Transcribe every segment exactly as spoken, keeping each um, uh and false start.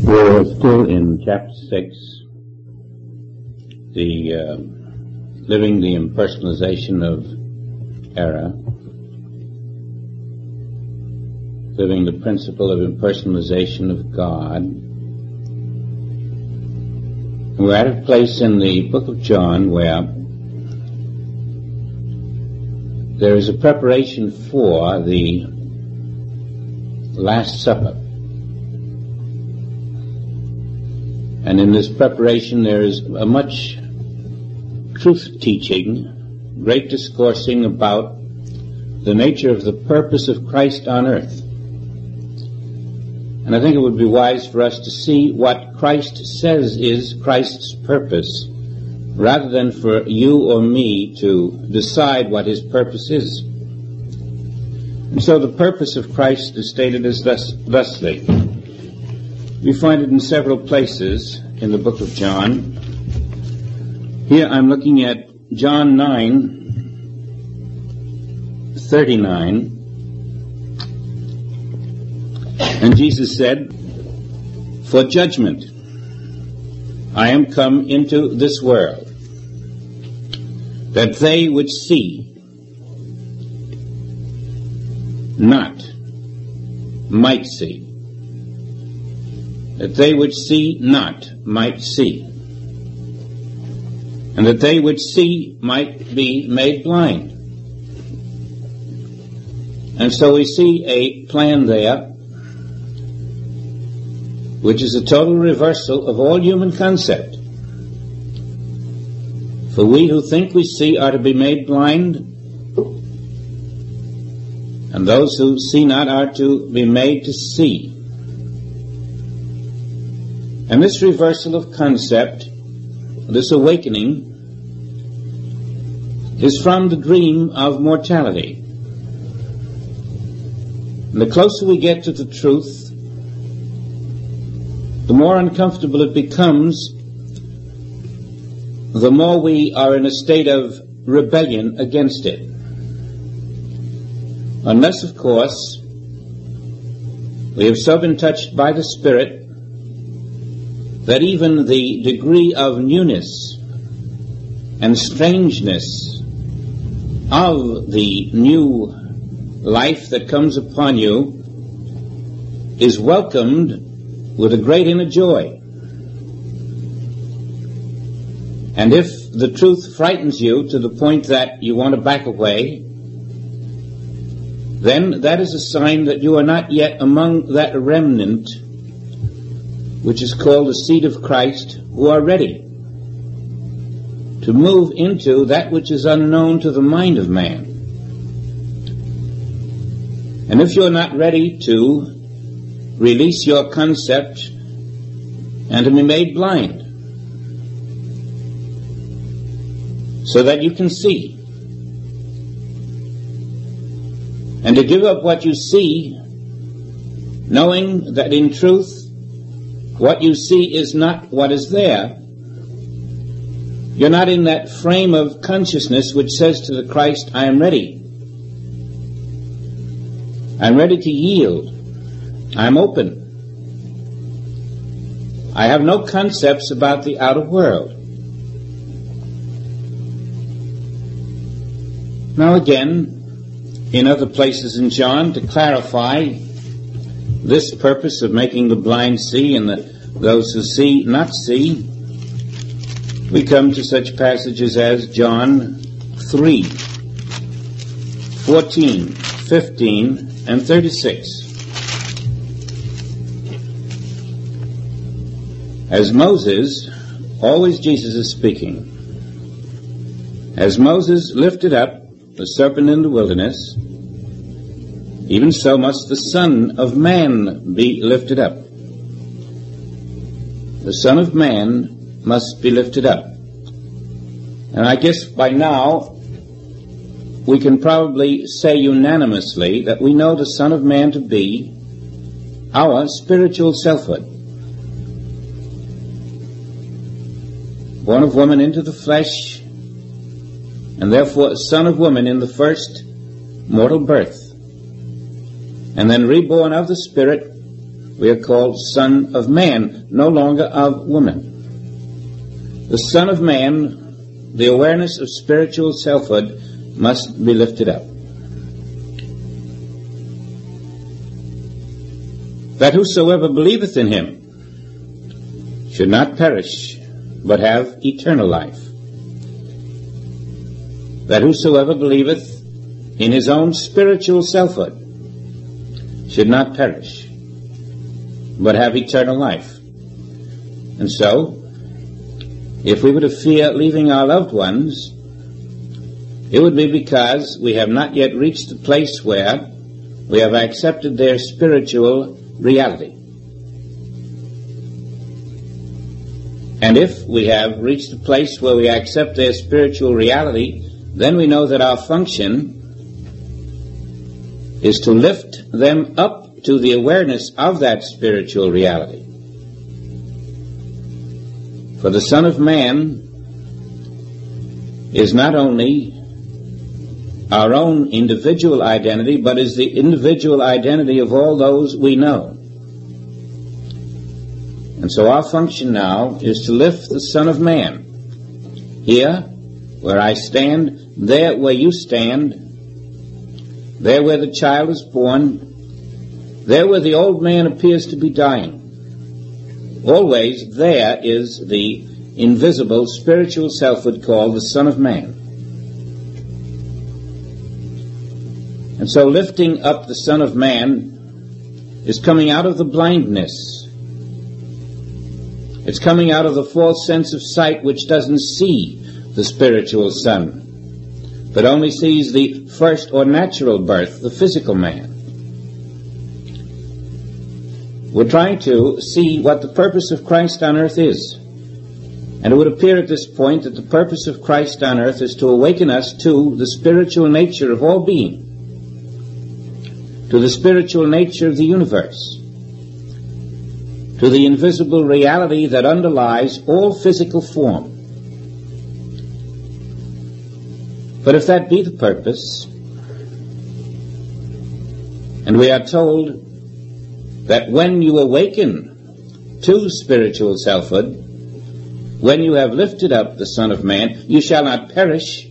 We're still in chapter six, the uh, living the impersonalization of error, living the principle of impersonalization of God. And we're at a place in the book of John where there is a preparation for the Last Supper. And in this preparation there is a much truth-teaching, great discoursing about the nature of the purpose of Christ on earth. And I think it would be wise for us to see what Christ says is Christ's purpose, rather than for you or me to decide what his purpose is. And so the purpose of Christ is stated as thus, thusly. We find it in several places in the book of John. Here I'm looking at John nine thirty-nine. And Jesus said, "For judgment I am come into this world, that they which see not might see, that they which see not might see, and that they which see might be made blind." And so we see a plan there which is a total reversal of all human concept. For we who think we see are to be made blind, and those who see not are to be made to see. And this reversal of concept, this awakening, is from the dream of mortality. And the closer we get to the truth, the more uncomfortable it becomes, the more we are in a state of rebellion against it. Unless, of course, we have so been touched by the Spirit that even the degree of newness and strangeness of the new life that comes upon you is welcomed with a great inner joy. And if the truth frightens you to the point that you want to back away, then that is a sign that you are not yet among that remnant which is called the seed of Christ, who are ready to move into that which is unknown to the mind of man. And if you're not ready to release your concept and to be made blind so that you can see, and to give up what you see, knowing that in truth what you see is not what is there, you're not in that frame of consciousness which says to the Christ, I am ready. I'm ready to yield. I'm open. I have no concepts about the outer world. Now again, in other places in John, to clarify this purpose of making the blind see and the, those who see not see, we come to such passages as John three, fourteen, fifteen, and thirty-six. As Moses, always Jesus is speaking, as Moses lifted up the serpent in the wilderness, even so must the Son of Man be lifted up. The Son of Man must be lifted up. And I guess by now we can probably say unanimously that we know the Son of Man to be our spiritual selfhood. Born of woman into the flesh, and therefore a son of woman in the first mortal birth, and then reborn of the Spirit We are called Son of Man, no longer of woman. The Son of Man, the awareness of spiritual selfhood, must be lifted up. That whosoever believeth in him should not perish, but have eternal life. That whosoever believeth in his own spiritual selfhood should not perish, but have eternal life. And so, if we were to fear leaving our loved ones, it would be because we have not yet reached the place where we have accepted their spiritual reality. And if we have reached the place where we accept their spiritual reality, then we know that our function is to lift them up to the awareness of that spiritual reality. For the Son of Man is not only our own individual identity, but is the individual identity of all those we know. And so our function now is to lift the Son of Man. Here, where I stand, there where you stand, there where the child is born, there where the old man appears to be dying. Always there is the invisible spiritual selfhood called the Son of Man. And so lifting up the Son of Man is coming out of the blindness. It's coming out of the false sense of sight which doesn't see the spiritual Son, but only sees the first or natural birth, the physical man. We're trying to see what the purpose of Christ on earth is. And it would appear at this point that the purpose of Christ on earth is to awaken us to the spiritual nature of all being, to the spiritual nature of the universe, to the invisible reality that underlies all physical form. But if that be the purpose, and we are told that when you awaken to spiritual selfhood, when you have lifted up the Son of Man, you shall not perish,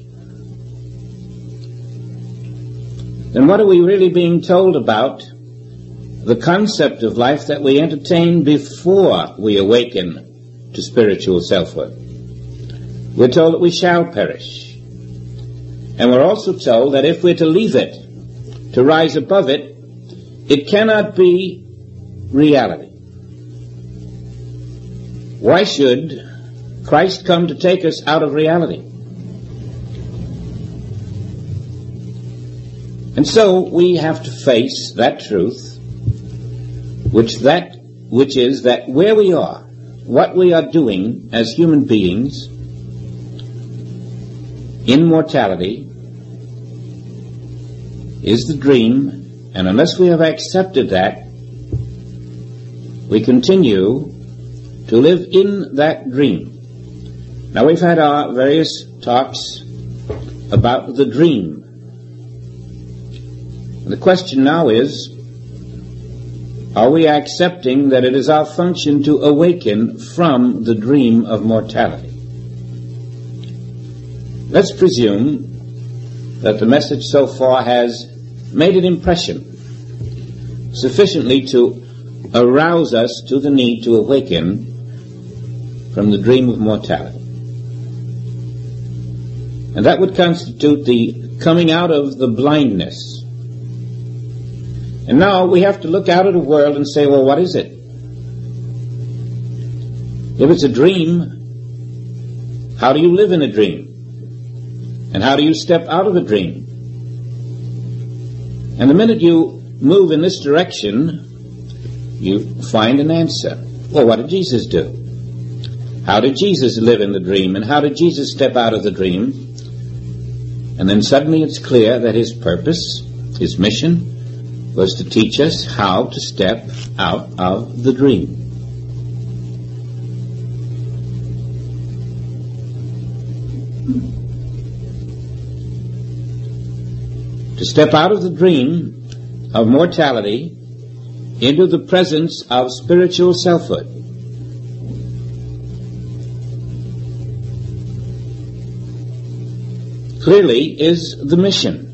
then what are we really being told about the concept of life that we entertain before we awaken to spiritual selfhood? We're told that we shall perish. And we're also told that if we're to leave it, to rise above it, it cannot be reality. Why should Christ come to take us out of reality? And so we have to face that truth, which that which is that where we are, what we are doing as human beings in mortality is the dream, and unless we have accepted that, we continue to live in that dream. Now, we've had our various talks about the dream. The question now is, are we accepting that it is our function to awaken from the dream of mortality? Let's presume that the message so far has made an impression sufficiently to arouse us to the need to awaken from the dream of mortality. And that would constitute the coming out of the blindness. And now we have to look out at the world and say, well, what is it? If it's a dream, how do you live in a dream? And how do you step out of a dream? And the minute you move in this direction, you find an answer. Well, what did Jesus do? How did Jesus live in the dream? And how did Jesus step out of the dream? And then suddenly it's clear that his purpose, his mission, was to teach us how to step out of the dream. To step out of the dream of mortality into the presence of spiritual selfhood. Clearly is the mission.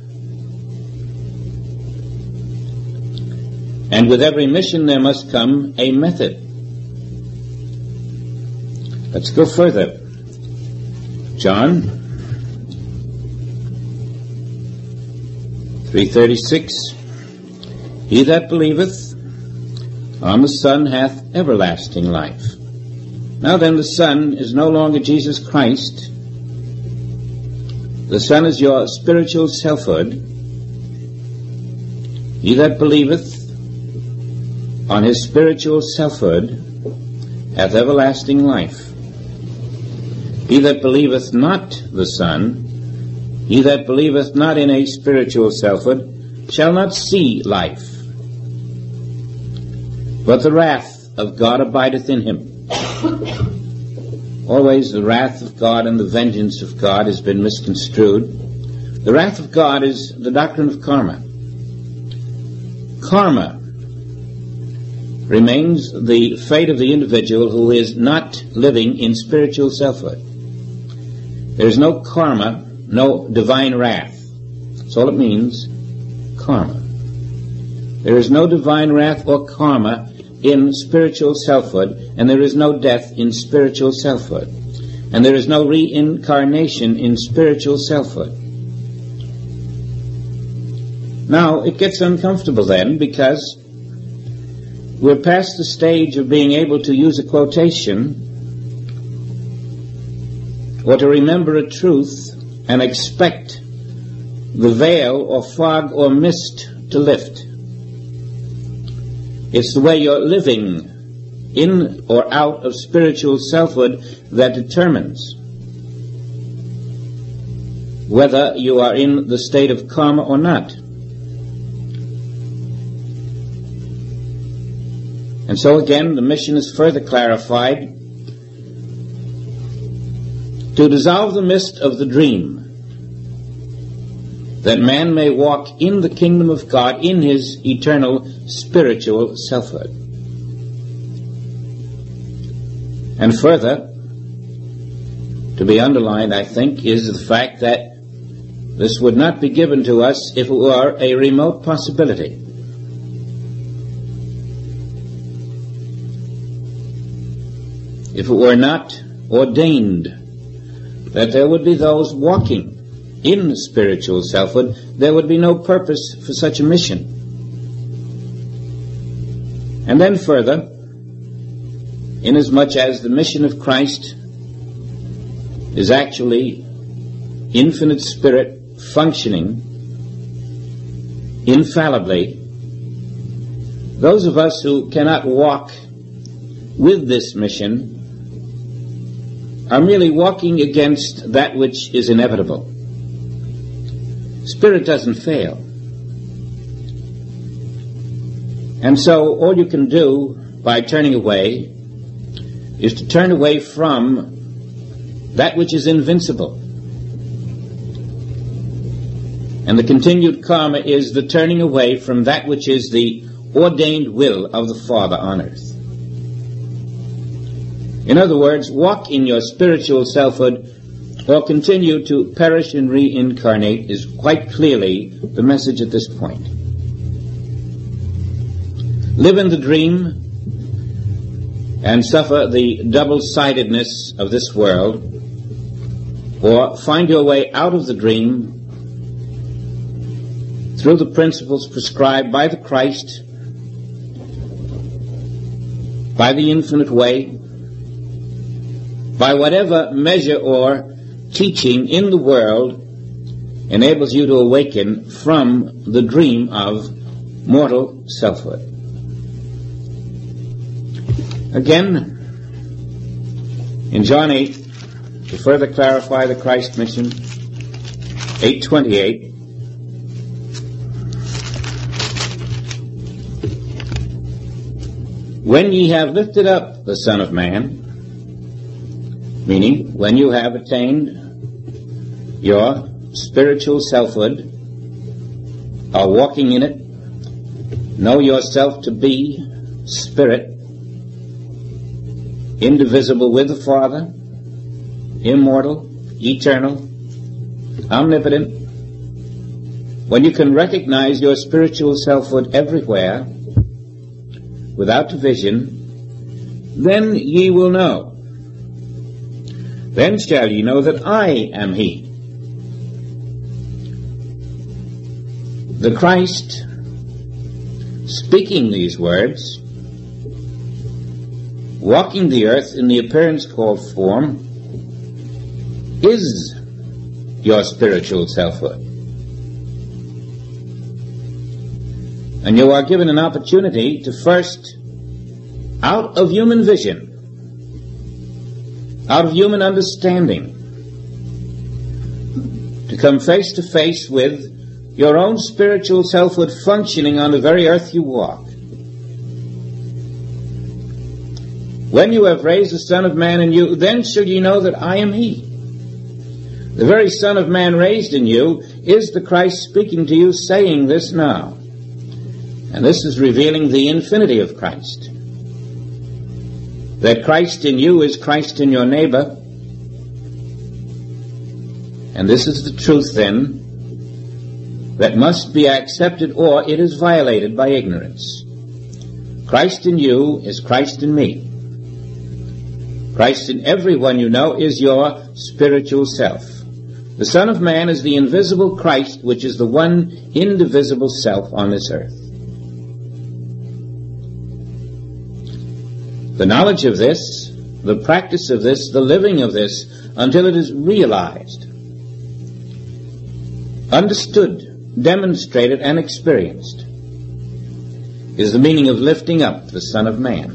And with every mission there must come a method. Let's go further. John three thirty-six. He that believeth on the Son hath everlasting life. Now then, the Son is no longer Jesus Christ. The Son is your spiritual selfhood. He that believeth on his spiritual selfhood hath everlasting life. He that believeth not the Son, he that believeth not in a spiritual selfhood, shall not see life, but the wrath of God abideth in him. Always the wrath of God and the vengeance of God has been misconstrued. The wrath of God is the doctrine of karma. Karma remains the fate of the individual who is not living in spiritual selfhood. There is no karma, no divine wrath. That's all it means, karma. There is no divine wrath or karma in spiritual selfhood, and there is no death in spiritual selfhood. And there is no reincarnation in spiritual selfhood. Now, it gets uncomfortable then, because we're past the stage of being able to use a quotation or to remember a truth and expect the veil or fog or mist to lift. It's the way you're living in or out of spiritual selfhood that determines whether you are in the state of karma or not. And so again, the mission is further clarified to dissolve the mist of the dream, that man may walk in the kingdom of God in his eternal spiritual selfhood. And further, to be underlined, I think, is the fact that this would not be given to us if it were a remote possibility. If it were not ordained that there would be those walking in spiritual selfhood, there would be no purpose for such a mission. And then further, inasmuch as the mission of Christ is actually infinite spirit functioning infallibly, those of us who cannot walk with this mission are merely walking against that which is inevitable. Spirit doesn't fail. And so all you can do by turning away is to turn away from that which is invincible. And the continued karma is the turning away from that which is the ordained will of the Father on earth. In other words, walk in your spiritual selfhood or continue to perish and reincarnate is quite clearly the message at this point. Live in the dream and suffer the double-sidedness of this world, or find your way out of the dream through the principles prescribed by the Christ, by the infinite way, by whatever measure or teaching in the world enables you to awaken from the dream of mortal selfhood. Again, in John eight, to further clarify the Christ mission, eight twenty-eight, when ye have lifted up the Son of Man, meaning when you have attained your spiritual selfhood, are walking in it, know yourself to be spirit, indivisible with the Father, immortal, eternal, omnipotent, when you can recognize your spiritual selfhood everywhere, without division, then ye will know. Then shall ye know that I am he. The Christ, speaking these words, walking the earth in the appearance called form, is your spiritual selfhood. And you are given an opportunity to first, out of human vision, out of human understanding, to come face to face with your own spiritual selfhood functioning on the very earth you walk. When you have raised the Son of Man in you, then shall ye know that I am he. The very Son of Man raised in you is the Christ speaking to you, saying this now. And this is revealing the infinity of Christ. That Christ in you is Christ in your neighbor. And this is the truth, then, that must be accepted, or it is violated by ignorance. Christ in you is Christ in me. Christ in everyone you know is your spiritual self. The Son of Man is the invisible Christ, which is the one indivisible self on this earth. The knowledge of this, the practice of this, the living of this, until it is realized, understood, demonstrated, and experienced, is the meaning of lifting up the Son of Man.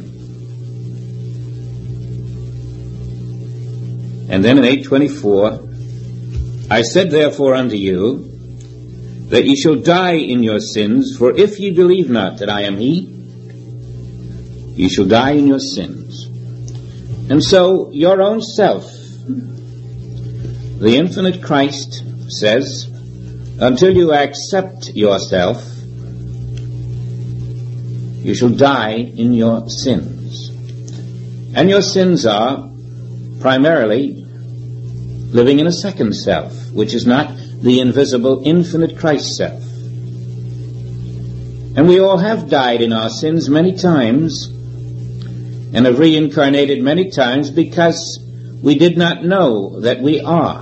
And then in eight twenty-four, I said therefore unto you, that ye shall die in your sins, for if ye believe not that I am he, ye shall die in your sins. And so your own self, the infinite Christ says, until you accept yourself, you shall die in your sins. And your sins are primarily living in a second self, which is not the invisible, infinite Christ self. And we all have died in our sins many times, and have reincarnated many times because we did not know that we are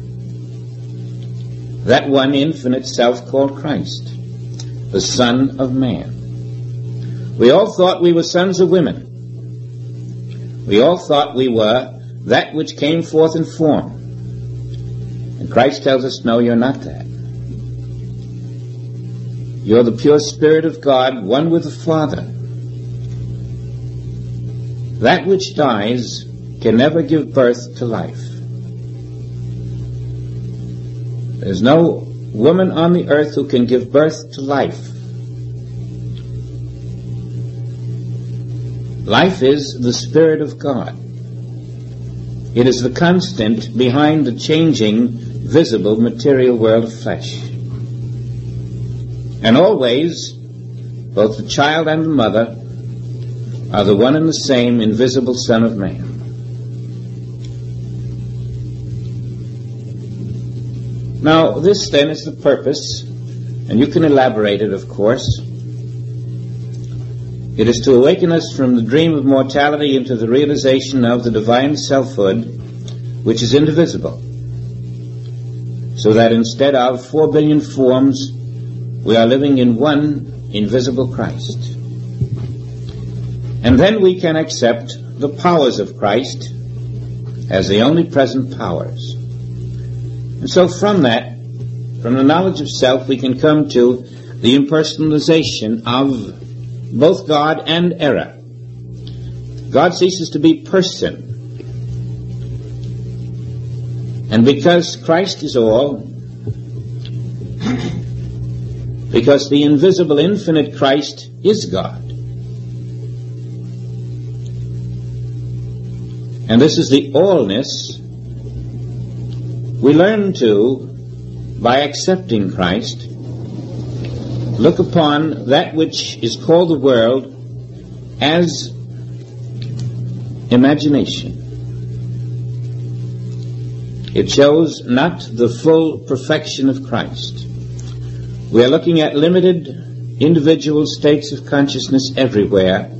that one infinite self called Christ, the Son of Man. We all thought we were sons of women. We all thought we were that which came forth in form. And Christ tells us, no, you're not that. You're the pure Spirit of God, one with the Father. That which dies can never give birth to life. There's no woman on the earth who can give birth to life. Life is the Spirit of God. It is the constant behind the changing, visible, material world of flesh. And always, both the child and the mother are the one and the same invisible Son of Man. Now, this then is the purpose, and you can elaborate it, of course. It is to awaken us from the dream of mortality into the realization of the divine selfhood, which is indivisible, so that instead of four billion forms, we are living in one invisible Christ. And then we can accept the powers of Christ as the only present powers. And so from that, from the knowledge of self, we can come to the impersonalization of both God and error. God ceases to be person. And because Christ is all, because the invisible, infinite Christ is God. And this is the allness we learn to by accepting Christ look upon that which is called the world as imagination. It shows not the full perfection of Christ. We are looking at limited individual states of consciousness everywhere,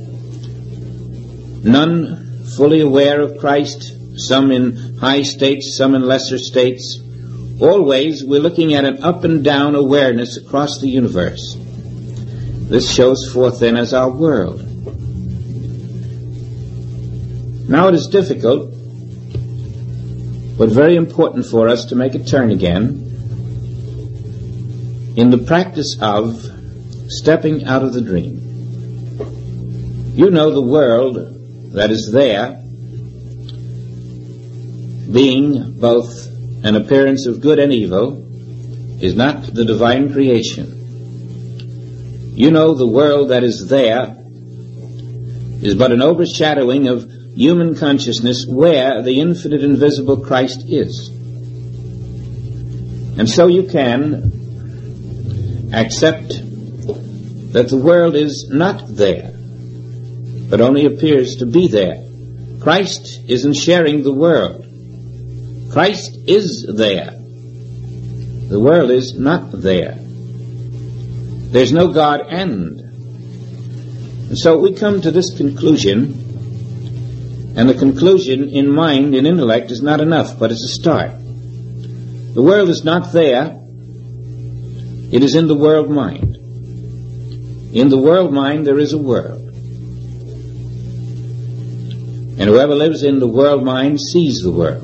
none fully aware of Christ, some in high states, some in lesser states. Always we're looking at an up and down awareness across the universe. This shows forth then as our world. Now it is difficult, but very important for us to make a turn again in the practice of stepping out of the dream. You know the world that is there, being both an appearance of good and evil, is not the divine creation. You know the world that is there is but an overshadowing of human consciousness where the infinite invisible Christ is. And so you can accept that the world is not there, but only appears to be there. Christ isn't sharing the world. Christ is there. The world is not there. There's no God end. And so we come to this conclusion, and the conclusion in mind and intellect is not enough, but it's a start. The world is not there. It is in the world mind. In the world mind there is a world. And whoever lives in the world mind sees the world.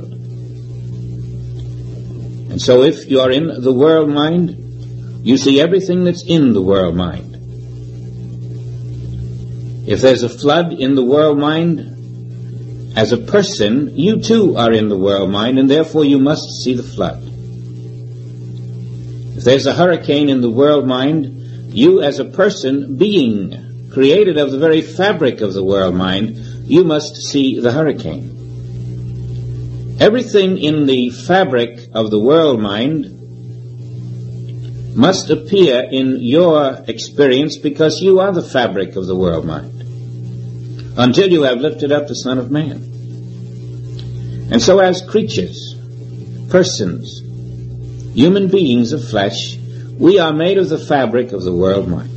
And so if you are in the world mind, you see everything that's in the world mind. If there's a flood in the world mind, as a person, you too are in the world mind, and therefore you must see the flood. If there's a hurricane in the world mind, you as a person, being created of the very fabric of the world mind, you must see the hurricane. Everything in the fabric of the world mind must appear in your experience because you are the fabric of the world mind, until you have lifted up the Son of Man. And so as creatures, persons, human beings of flesh, we are made of the fabric of the world mind.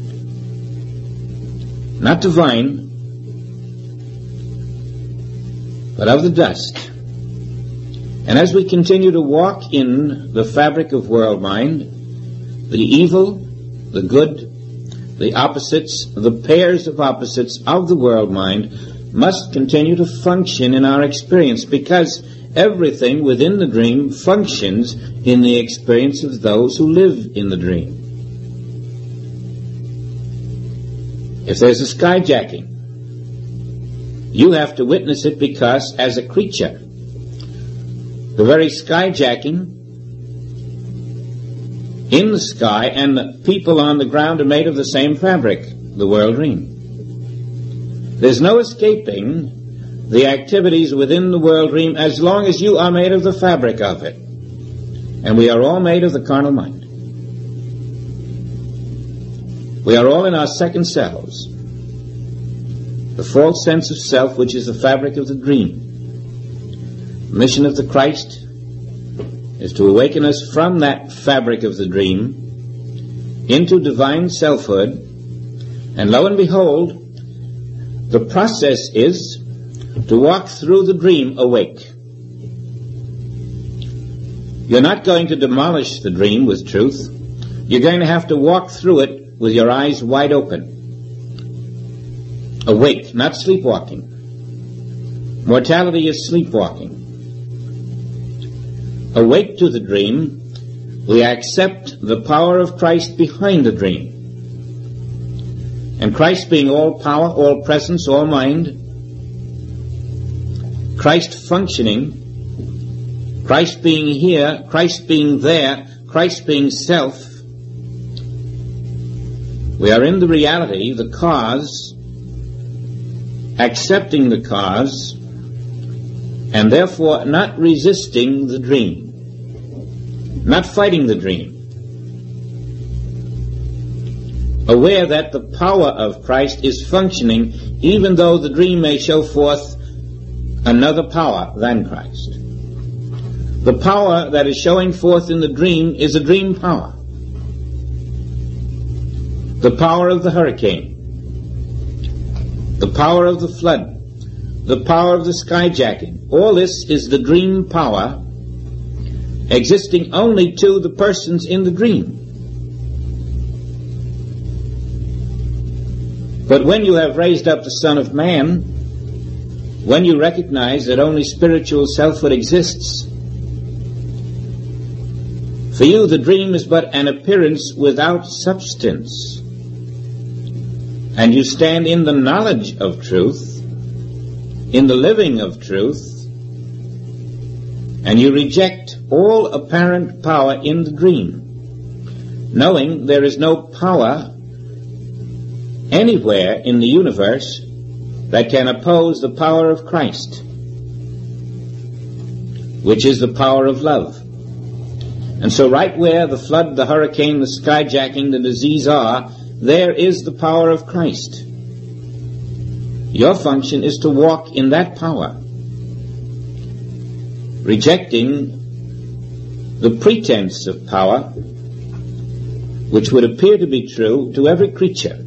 Not divine, but of the dust. And as we continue to walk in the fabric of world mind, the evil, the good, the opposites, the pairs of opposites of the world mind must continue to function in our experience, because everything within the dream functions in the experience of those who live in the dream. If there's a skyjacking, you have to witness it because, as a creature, the very skyjacking in the sky and the people on the ground are made of the same fabric, the world dream. There's no escaping the activities within the world dream as long as you are made of the fabric of it. And we are all made of the carnal mind. We are all in our second selves. The false sense of self, which is the fabric of the dream. The mission of the Christ is to awaken us from that fabric of the dream into divine selfhood. And lo and behold, the process is to walk through the dream awake. You're not going to demolish the dream with truth. You're going to have to walk through it with your eyes wide open. Awake, not sleepwalking. Mortality is sleepwalking. Awake to the dream, we accept the power of Christ behind the dream. And Christ being all power, all presence, all mind, Christ functioning, Christ being here, Christ being there, Christ being self, we are in the reality, the cause, accepting the cause, and therefore not resisting the dream, not fighting the dream. aware that the power of Christ is functioning even though the dream may show forth another power than Christ. The power that is showing forth in the dream is a dream power. The power of the hurricane, the power of the flood, the power of the skyjacking. All this is the dream power existing only to the persons in the dream. But when you have raised up the Son of Man, when you recognize that only spiritual selfhood exists, for you the dream is but an appearance without substance, and you stand in the knowledge of truth, in the living of truth, and you reject all apparent power in the dream, knowing there is no power anywhere in the universe that can oppose the power of Christ, which is the power of love. And so right where the flood, the hurricane, the skyjacking, the disease are, there is the power of Christ. Your function is to walk in that power, rejecting the pretense of power, which would appear to be true to every creature.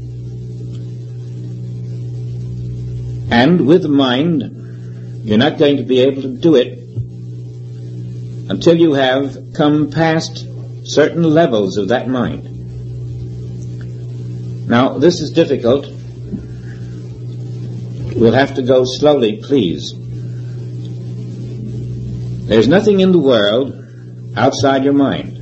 And with the mind, you're not going to be able to do it until you have come past certain levels of that mind. Now, this is difficult. We'll have to go slowly, please. There's nothing in the world outside your mind.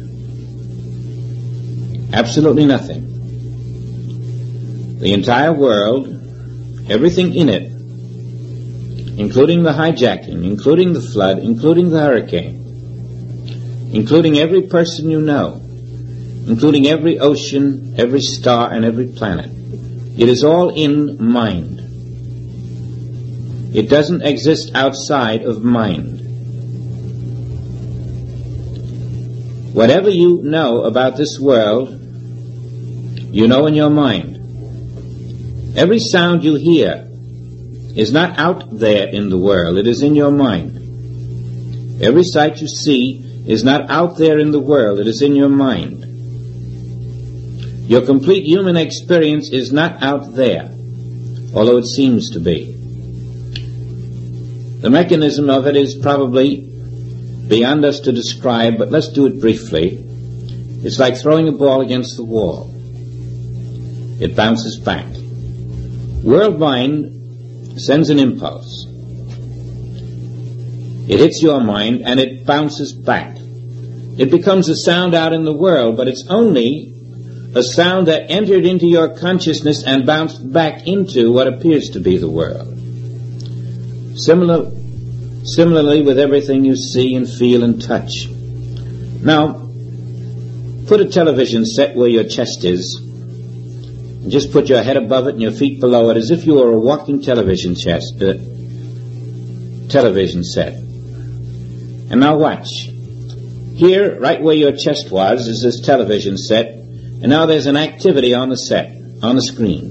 Absolutely nothing. The entire world, everything in it, including the hijacking, including the flood, including the hurricane, including every person you know, including every ocean, every star, and every planet. It is all in mind. It doesn't exist outside of mind. Whatever you know about this world, you know in your mind. Every sound you hear is not out there in the world, it is in your mind. Every sight you see is not out there in the world, it is in your mind. Your complete human experience is not out there, although it seems to be. The mechanism of it is probably beyond us to describe, but let's do it briefly. It's like throwing a ball against the wall. It bounces back. World mind sends an impulse. It hits your mind and it bounces back. It becomes a sound out in the world, but it's only a sound that entered into your consciousness and bounced back into what appears to be the world. Similar, similarly with everything you see and feel and touch. Now, put a television set where your chest is, and just put your head above it and your feet below it as if you were a walking television chest, uh, television set. And now watch. Here, right where your chest was, is this television set, and now there's an activity on the set, on the screen.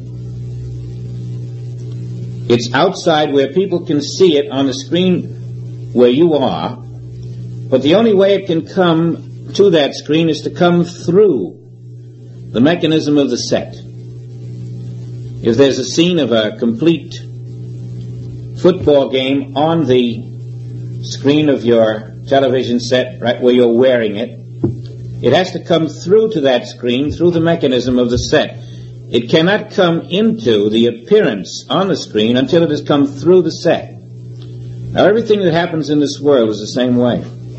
It's outside where people can see it on the screen where you are, but the only way it can come to that screen is to come through the mechanism of the set. If there's a scene of a complete football game on the screen of your television set, right where you're wearing it, it has to come through to that screen, through the mechanism of the set. It cannot come into the appearance on the screen until it has come through the set. Now, everything that happens in this world is the same way.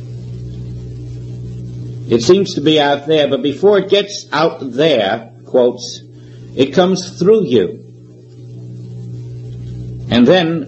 It seems to be out there, but before it gets out there, quotes, it comes through you. And then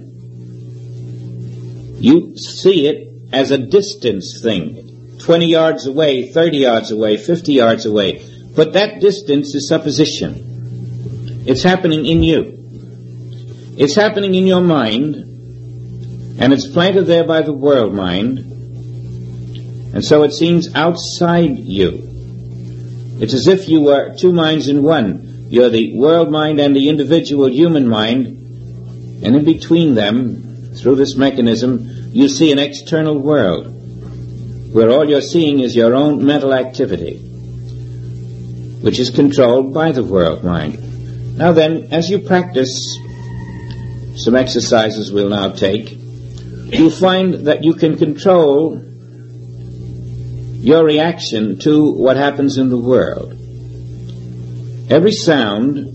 you see it as a distance thing, twenty yards away, thirty yards away, fifty yards away. But that distance is supposition. It's happening in you. It's happening in your mind, and it's planted there by the world mind, and so it seems outside you. It's as if you were two minds in one. You're the world mind and the individual human mind, and in between them, through this mechanism, you see an external world, where all you're seeing is your own mental activity, which is controlled by the world mind. Now then, as you practice, some exercises we'll now take, you'll find that you can control your reaction to what happens in the world. Every sound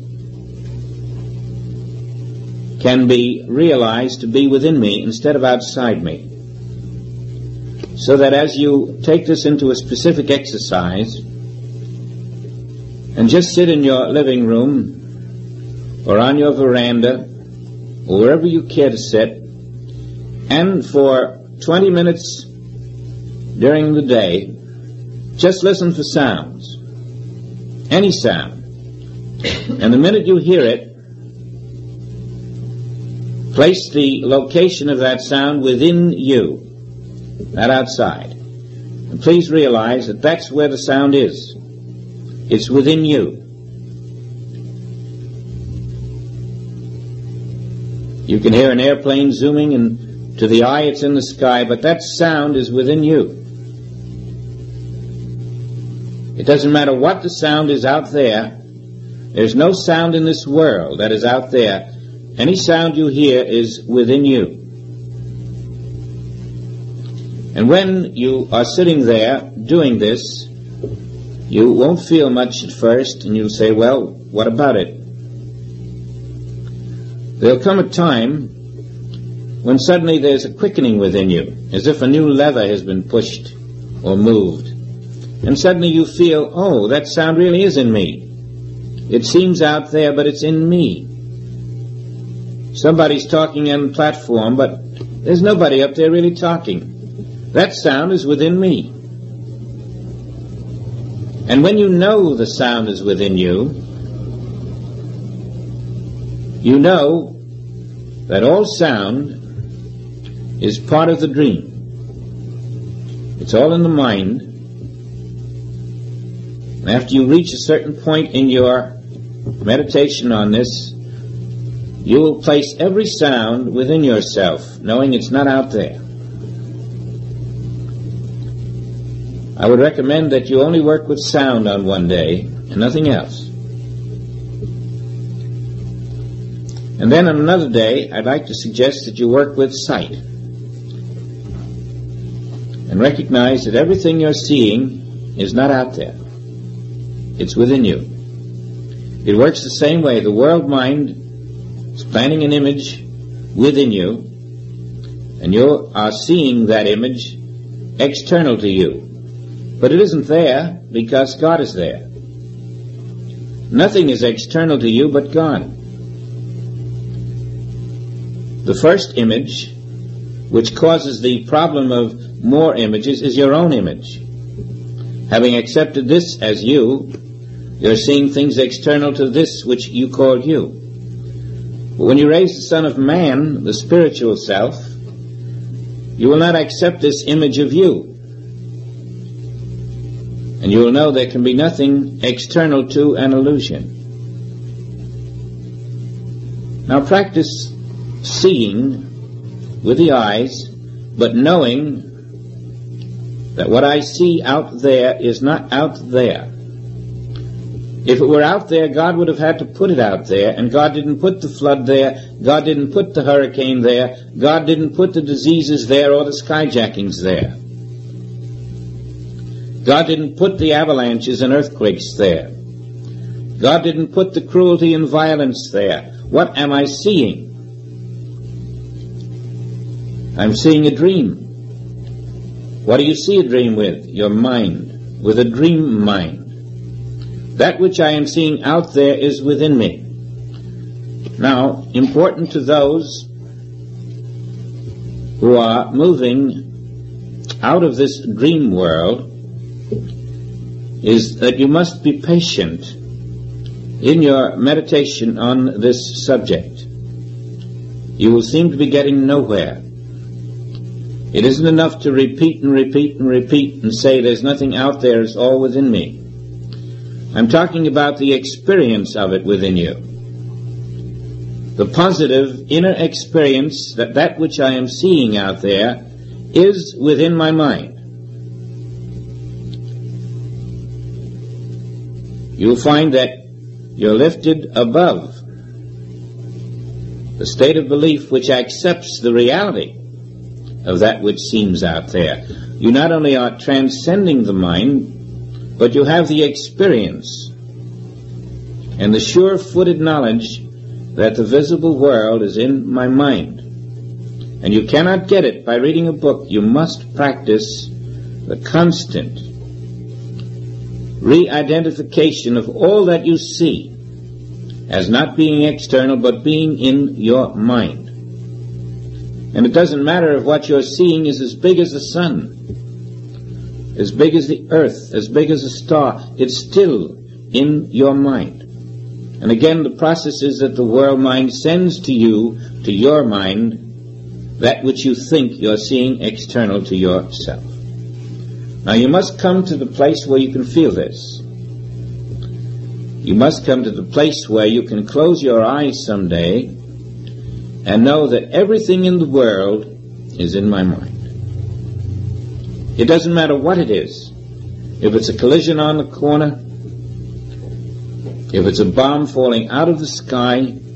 can be realized to be within me instead of outside me. So that as you take this into a specific exercise and just sit in your living room or on your veranda or wherever you care to sit, and for twenty minutes during the day, just listen for sounds, any sound. And the minute you hear it, place the location of that sound within you, not outside. And please realize that that's where the sound is. It's within you. You can hear an airplane zooming, and to the eye it's in the sky, but that sound is within you. It doesn't matter what the sound is out there. There's no sound in this world that is out there. Any sound you hear is within you. And when you are sitting there doing this, you won't feel much at first, and you'll say, well, what about it? There'll come a time when suddenly there's a quickening within you, as if a new lever has been pushed or moved. And suddenly you feel, oh, that sound really is in me. It seems out there, but it's in me. Somebody's talking on the platform, but there's nobody up there really talking. That sound is within me. And when you know the sound is within you, you know that all sound is part of the dream. It's all in the mind. And after you reach a certain point in your meditation on this, you will place every sound within yourself, knowing it's not out there. I would recommend that you only work with sound on one day and nothing else. And then on another day, I'd like to suggest that you work with sight and recognize that everything you're seeing is not out there. It's within you. It works the same way. The world mind is planting an image within you, and you are seeing that image external to you. But it isn't there because God is there. Nothing is external to you but God. The first image, which causes the problem of more images, is your own image. Having accepted this as you, you're seeing things external to this which you call you. But when you raise the Son of Man, the spiritual self, you will not accept this image of you. And you will know there can be nothing external to an illusion. Now practice seeing with the eyes, but knowing that what I see out there is not out there. If it were out there, God would have had to put it out there, and God didn't put the flood there, God didn't put the hurricane there, God didn't put the diseases there or the skyjackings there. God didn't put the avalanches and earthquakes there. God didn't put the cruelty and violence there. What am I seeing? I'm seeing a dream. What do you see a dream with? Your mind. With a dream mind. That which I am seeing out there is within me. Now, important to those who are moving out of this dream world is that you must be patient in your meditation on this subject. You will seem to be getting nowhere. It isn't enough to repeat and repeat and repeat and say there's nothing out there, it's all within me. I'm talking about the experience of it within you. The positive inner experience that that which I am seeing out there is within my mind. You'll find that you're lifted above the state of belief which accepts the reality of that which seems out there. You not only are transcending the mind, but you have the experience and the sure-footed knowledge that the visible world is in my mind. And you cannot get it by reading a book. You must practice the constant re-identification of all that you see as not being external, but being in your mind. And it doesn't matter if what you're seeing is as big as the sun, as big as the earth, as big as a star. It's still in your mind. And again, the process is that the world mind sends to you, to your mind, that which you think you're seeing external to yourself. Now you must come to the place where you can feel this. You must come to the place where you can close your eyes someday and know that everything in the world is in my mind. It doesn't matter what it is. If it's a collision on the corner, if it's a bomb falling out of the sky,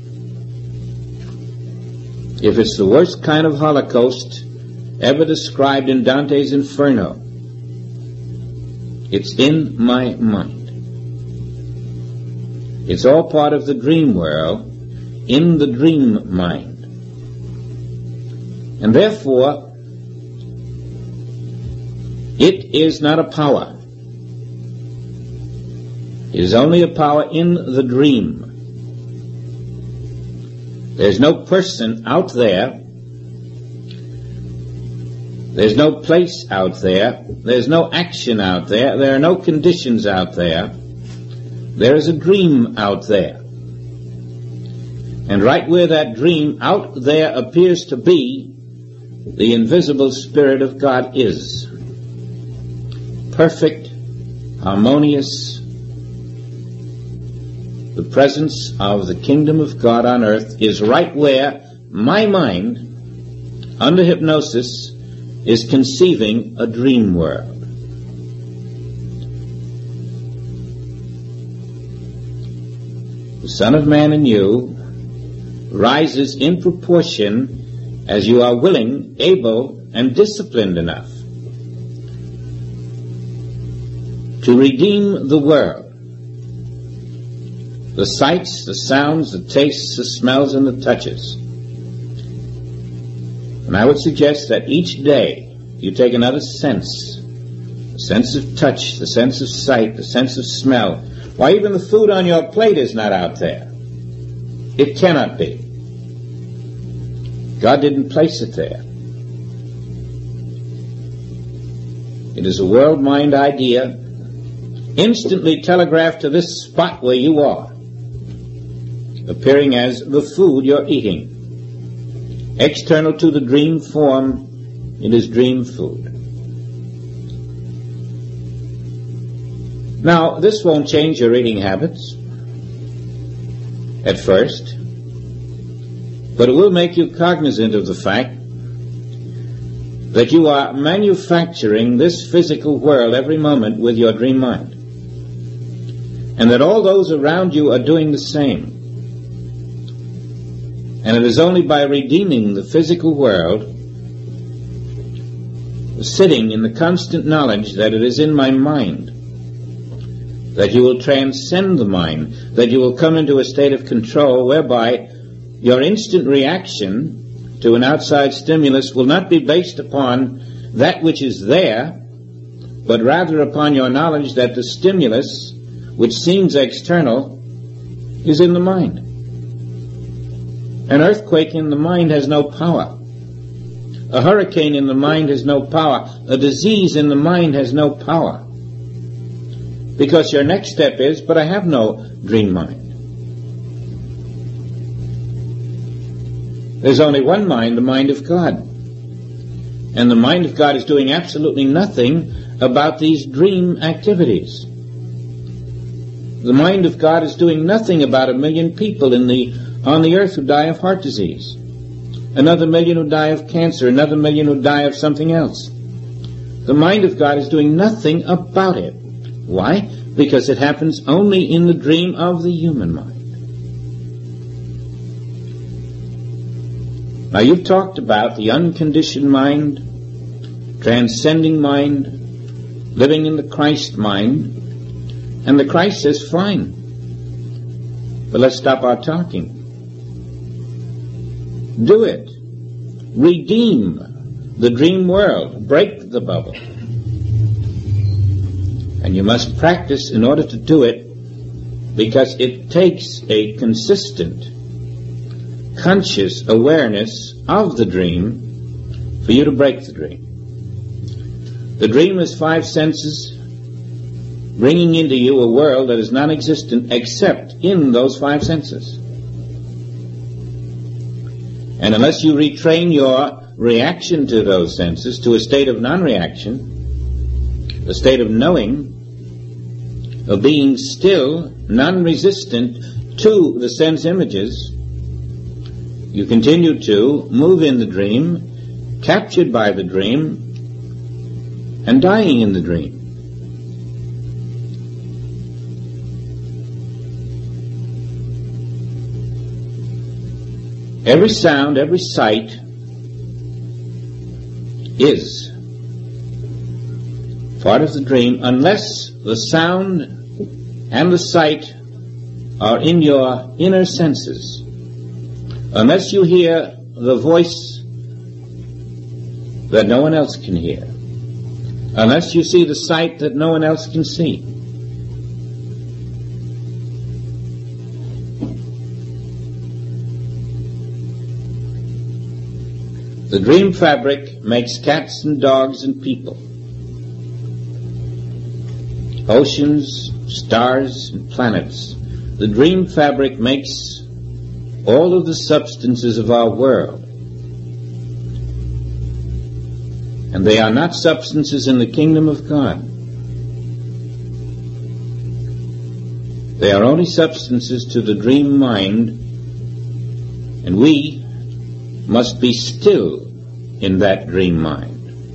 if it's the worst kind of Holocaust ever described in Dante's Inferno, it's in my mind. It's all part of the dream world, in the dream mind. And therefore, it is not a power. It is only a power in the dream. There's no person out there. There's no place out there. There's no action out there. There are no conditions out there. There is a dream out there. And right where that dream out there appears to be, the invisible Spirit of God is. Perfect, harmonious. The presence of the kingdom of God on earth is right where my mind, under hypnosis, is conceiving a dream world. The Son of Man in you rises in proportion as you are willing, able, and disciplined enough to redeem the world. The sights, the sounds, the tastes, the smells, and the touches. And I would suggest that each day you take another sense, the sense of touch, the sense of sight, the sense of smell. Why, even the food on your plate is not out there. It cannot be. God didn't place it there. It is a world mind idea instantly telegraphed to this spot where you are, appearing as the food you're eating. External to the dream form, it is dream food. Now, this won't change your eating habits at first, but it will make you cognizant of the fact that you are manufacturing this physical world every moment with your dream mind, and that all those around you are doing the same. And it is only by redeeming the physical world, sitting in the constant knowledge that it is in my mind, that you will transcend the mind, that you will come into a state of control whereby your instant reaction to an outside stimulus will not be based upon that which is there, but rather upon your knowledge that the stimulus, which seems external, is in the mind. An earthquake in the mind has no power. A hurricane in the mind has no power. A disease in the mind has no power. Because your next step is, but I have no dream mind. There's only one mind, the mind of God. And the mind of God is doing absolutely nothing about these dream activities. The mind of God is doing nothing about a million people in the on the earth who die of heart disease, another million who die of cancer, another million who die of something else. The mind of God is doing nothing about it. Why? Because it happens only in the dream of the human mind. Now, you've talked about the unconditioned mind, transcending mind, living in the Christ mind, and the Christ says, fine. But let's stop our talking. Do it. Redeem the dream world. Break the bubble. And you must practice in order to do it, because it takes a consistent, conscious awareness of the dream for you to break the dream. The dream is five senses bringing into you a world that is non-existent except in those five senses. And unless you retrain your reaction to those senses to a state of non-reaction, a state of knowing, of being still, non-resistant to the sense images, you continue to move in the dream, captured by the dream, and dying in the dream. Every sound, every sight is part of the dream, unless the sound and the sight are in your inner senses. Unless you hear the voice that no one else can hear. Unless you see the sight that no one else can see. The dream fabric makes cats and dogs and people, oceans, stars, and planets. The dream fabric makes all of the substances of our world. And they are not substances in the kingdom of God. They are only substances to the dream mind, and we must be still in that dream mind.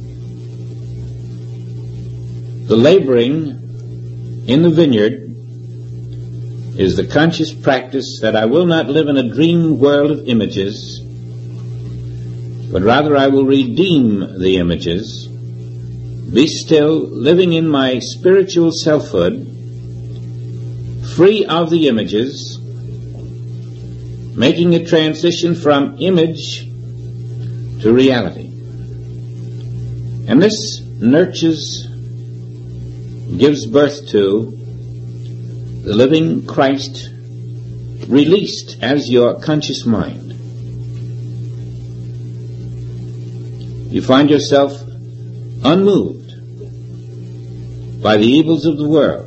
The laboring in the vineyard is the conscious practice that I will not live in a dream world of images, but rather I will redeem the images, be still, living in my spiritual selfhood, free of the images, making a transition from image to reality. And this nurtures, gives birth to the living Christ released as your conscious mind. You find yourself unmoved by the evils of the world,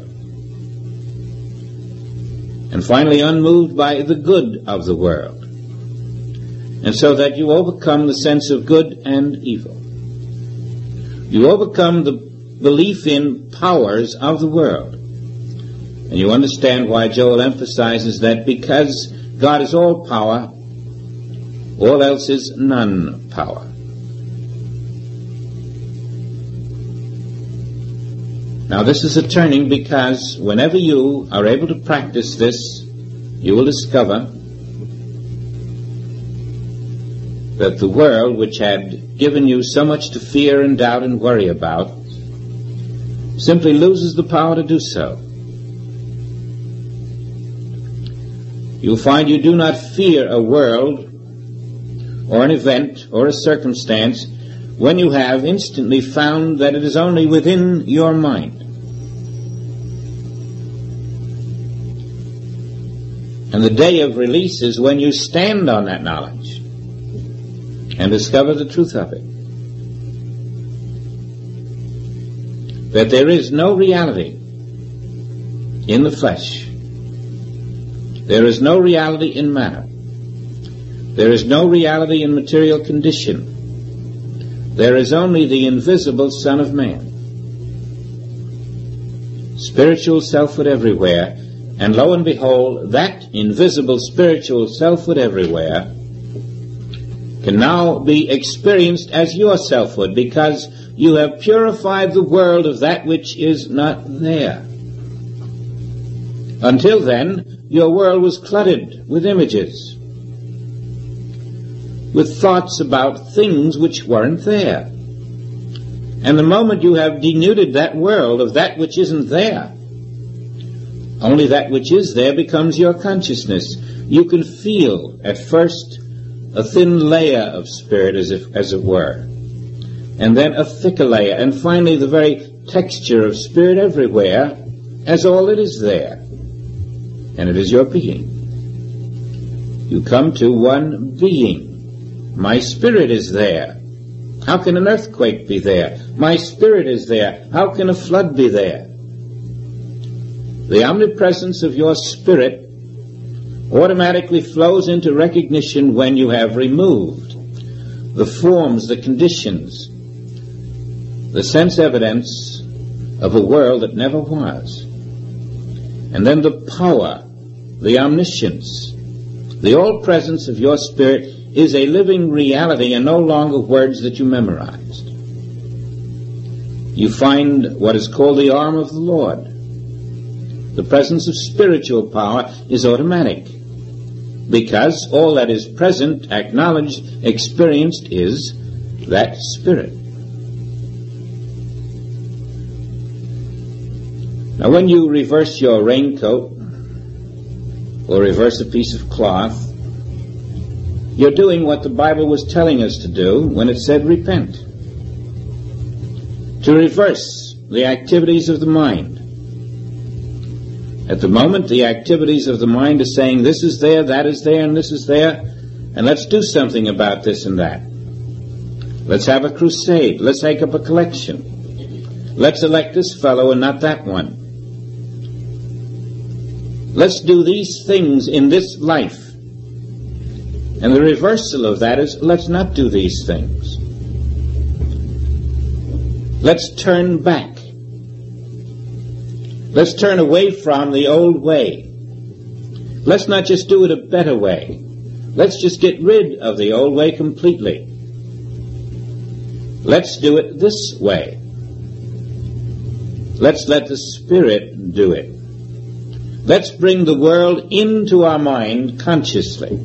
and finally unmoved by the good of the world, and so that you overcome the sense of good and evil. You overcome the belief in powers of the world. And you understand why Joel emphasizes that because God is all power, all else is none power. Now this is a turning, because whenever you are able to practice this, you will discover that the world, which had given you so much to fear and doubt and worry about, simply loses the power to do so. You'll find you do not fear a world or an event or a circumstance when you have instantly found that it is only within your mind. And the day of release is when you stand on that knowledge and discover the truth of it. That there is no reality in the flesh. There is no reality in matter. There is no reality in material condition. There is only the invisible Son of Man. Spiritual selfhood everywhere, And lo and behold, that invisible spiritual selfhood everywhere can now be experienced as your selfhood, because you have purified the world of that which is not there. Until then, your world was cluttered with images, with thoughts about things which weren't there. And the moment you have denuded that world of that which isn't there, only that which is there becomes your consciousness. You can feel at first a thin layer of spirit, as if, as it were, and then a thicker layer, and finally the very texture of spirit everywhere as all that is there. And it is your being. You come to one being. My spirit is there. How can an earthquake be there? My spirit is there. How can a flood be there? The omnipresence of your spirit automatically flows into recognition when you have removed the forms, the conditions, the sense evidence of a world that never was. And then the power, the omniscience, the all-presence of your spirit is a living reality and no longer words that you memorized. You find what is called the arm of the Lord. The presence of spiritual power is automatic, because all that is present, acknowledged, experienced is that spirit. Now, when you reverse your raincoat or reverse a piece of cloth, you're doing what the Bible was telling us to do when it said repent. To reverse the activities of the mind. At the moment, the activities of the mind are saying this is there, that is there, and this is there, and let's do something about this and that. Let's have a crusade. Let's take up a collection. Let's elect this fellow and not that one. Let's do these things in this life. And the reversal of that is, let's not do these things. Let's turn back. Let's turn away from the old way. Let's not just do it a better way. Let's just get rid of the old way completely. Let's do it this way. Let's let the Spirit do it. Let's bring the world into our mind consciously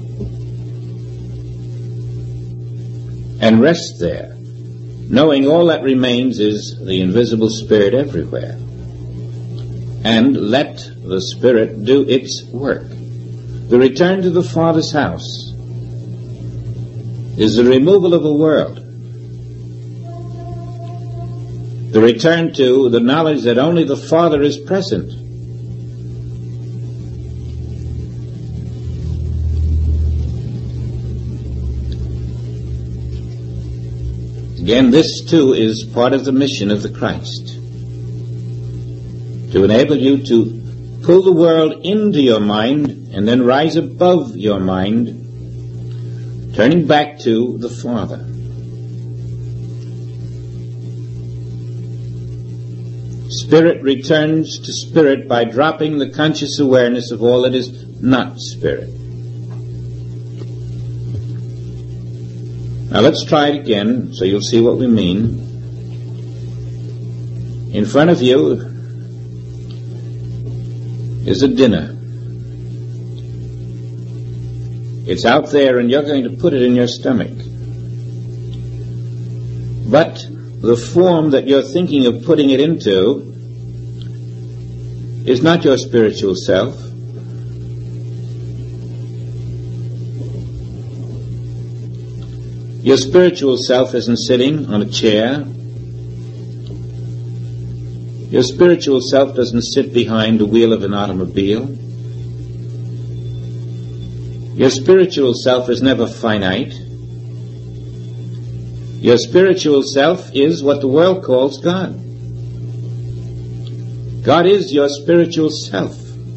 and rest there, knowing all that remains is the invisible Spirit everywhere. And let the Spirit do its work. The return to the Father's house is the removal of a world. The return to the knowledge that only the Father is present. Again, this too is part of the mission of the Christ. To enable you to pull the world into your mind and then rise above your mind, turning back to the Father. Spirit returns to spirit by dropping the conscious awareness of all that is not spirit. Now let's try it again so you'll see what we mean. In front of you is a dinner. It's out there and you're going to put it in your stomach. But the form that you're thinking of putting it into is not your spiritual self. Your spiritual self isn't sitting on a chair. Your spiritual self doesn't sit behind the wheel of an automobile. Your spiritual self is never finite. Your spiritual self is what the world calls God. God is your spiritual self.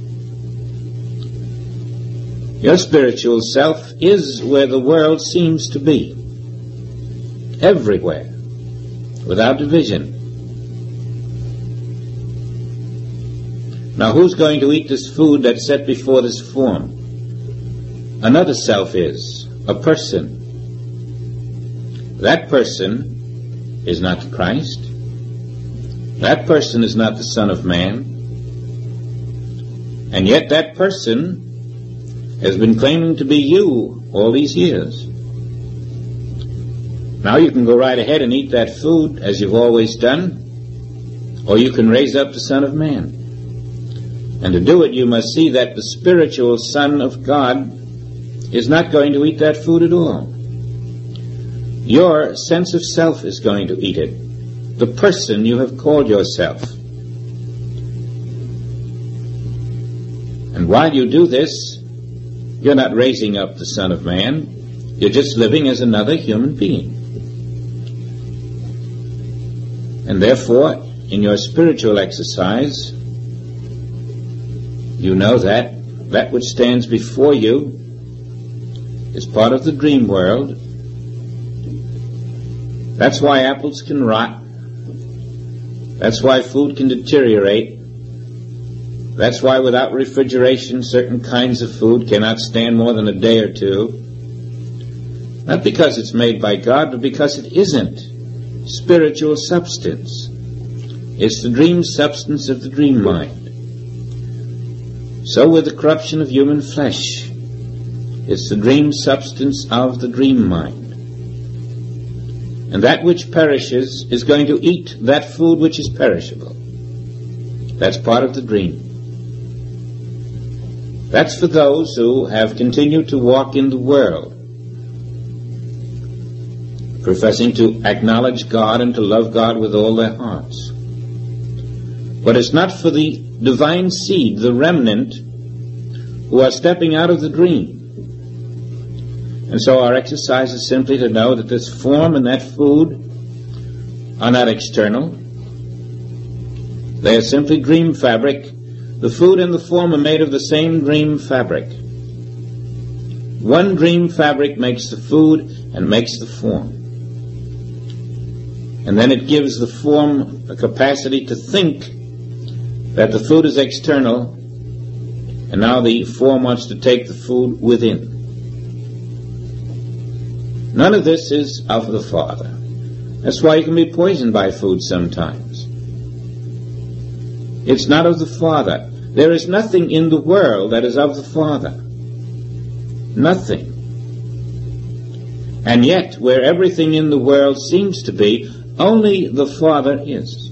Your spiritual self is where the world seems to be. Everywhere, without division. Now, who's going to eat this food that's set before this form? Another self is, a person. That person is not Christ. That person is not the Son of Man. And yet that person has been claiming to be you all these years. Now you can go right ahead and eat that food as you've always done, or you can raise up the Son of Man. And to do it, you must see that the spiritual Son of God is not going to eat that food at all. Your sense of self is going to eat it, the person you have called yourself. And while you do this, you're not raising up the Son of Man. You're just living as another human being. And therefore, in your spiritual exercise, you know that that which stands before you is part of the dream world. That's why apples can rot. That's why food can deteriorate. That's why without refrigeration certain kinds of food cannot stand more than a day or two. Not because it's made by God, but because it isn't spiritual substance. It's the dream substance of the dream mind. So with the corruption of human flesh, it's the dream substance of the dream mind. And that which perishes is going to eat that food which is perishable. That's part of the dream. That's for those who have continued to walk in the world, professing to acknowledge God and to love God with all their hearts. But it's not for the divine seed, the remnant, who are stepping out of the dream. And so our exercise is simply to know that this form and that food are not external. They are simply dream fabric. The food and the form are made of the same dream fabric. One dream fabric makes the food and makes the form. And then it gives the form a capacity to think that the food is external, and now the form wants to take the food within. None of this is of the Father. That's why you can be poisoned by food sometimes. It's not of the Father. There is nothing in the world that is of the Father. Nothing. And yet, where everything in the world seems to be, only the Father is.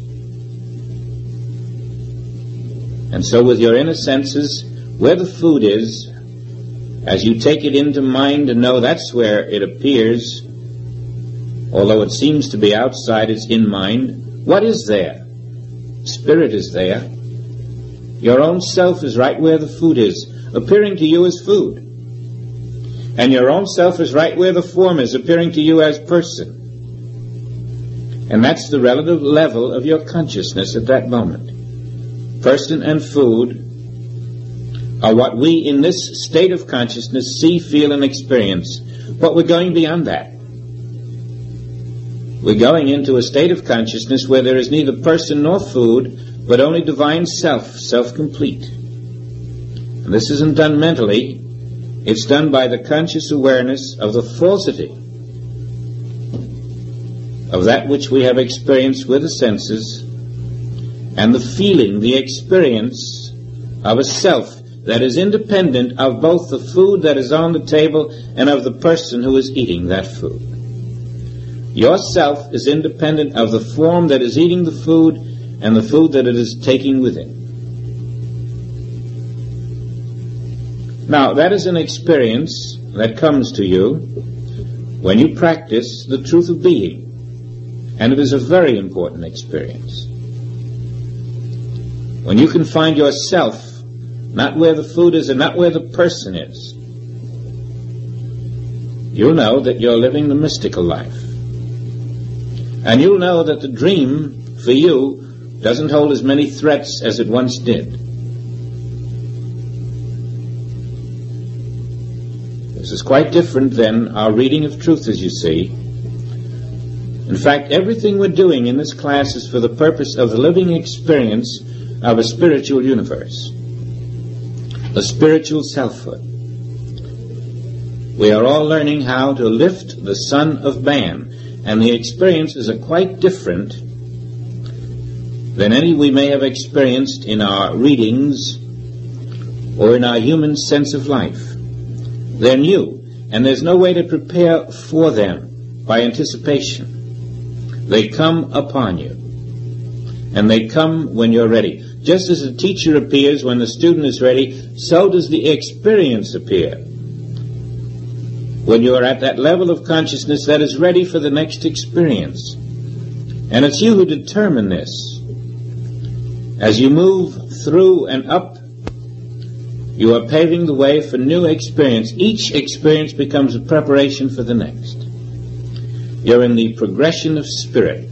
And so with your inner senses, where the food is, as you take it into mind and know that's where it appears, although it seems to be outside, it's in mind, what is there? Spirit is there. Your own self is right where the food is, appearing to you as food. And your own self is right where the form is, appearing to you as person. And that's the relative level of your consciousness at that moment. Person and food are what we in this state of consciousness see, feel, and experience. But we're going beyond that. We're going into a state of consciousness where there is neither person nor food, but only divine self, self-complete. And this isn't done mentally. It's done by the conscious awareness of the falsity of that which we have experienced with the senses, and the feeling, the experience of a self that is independent of both the food that is on the table and of the person who is eating that food. Your self is independent of the form that is eating the food and the food that it is taking within. Now, that is an experience that comes to you when you practice the truth of being. And it is a very important experience. When you can find yourself not where the food is and not where the person is, you'll know that you're living the mystical life. And you'll know that the dream, for you, doesn't hold as many threats as it once did. This is quite different than our reading of truth, as you see. In fact, everything we're doing in this class is for the purpose of the living experience of a spiritual universe, a spiritual selfhood. We are all learning how to lift the Son of Man, and the experiences are quite different than any we may have experienced in our readings or in our human sense of life. They're new, and there's no way to prepare for them by anticipation. They come upon you, and they come when you're ready. Just as a teacher appears when the student is ready, so does the experience appear when you are at that level of consciousness that is ready for the next experience. And it's you who determine this. As you move through and up, you are paving the way for new experience. Each experience becomes a preparation for the next. You're in the progression of spirit.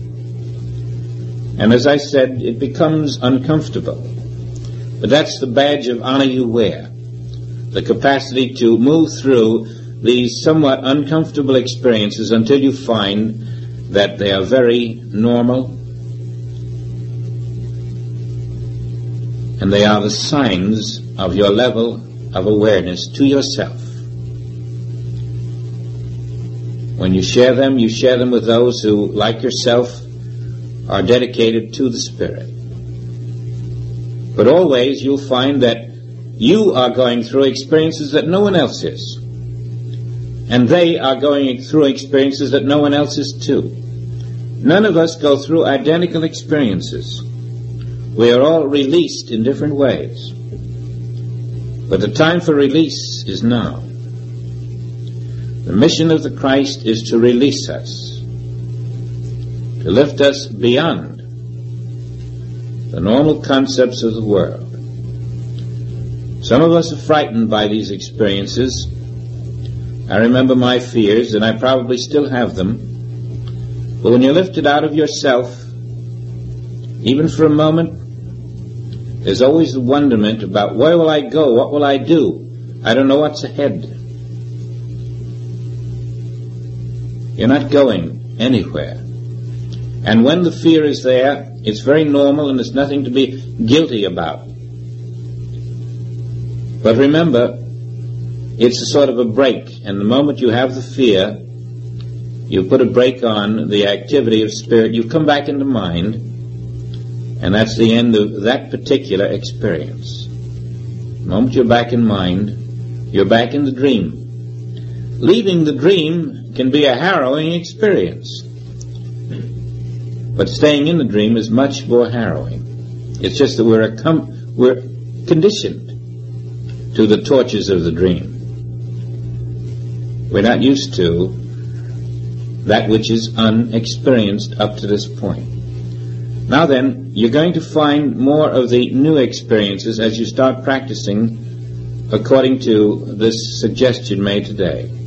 And as I said, it becomes uncomfortable. But that's the badge of honor you wear. The capacity to move through these somewhat uncomfortable experiences until you find that they are very normal, and they are the signs of your level of awareness to yourself. When you share them, you share them with those who, like yourself, are dedicated to the Spirit. But always you'll find that you are going through experiences that no one else is. And they are going through experiences that no one else is too. None of us go through identical experiences. We are all released in different ways. But the time for release is now. The mission of the Christ is to release us, to lift us beyond the normal concepts of the world. Some of us are frightened by these experiences. I remember my fears, and I probably still have them. But when you're lifted out of yourself, even for a moment, there's always the wonderment about where will I go, what will I do? I don't know what's ahead. You're not going anywhere. And when the fear is there, it's very normal and there's nothing to be guilty about. But remember, it's a sort of a brake, and the moment you have the fear, you put a brake on the activity of spirit, you come back into mind, and that's the end of that particular experience. The moment you're back in mind, you're back in the dream. Leaving the dream can be a harrowing experience. But staying in the dream is much more harrowing. It's just that we're, accom- we're conditioned to the tortures of the dream. We're not used to that which is unexperienced up to this point. Now then, you're going to find more of the new experiences as you start practicing according to this suggestion made today.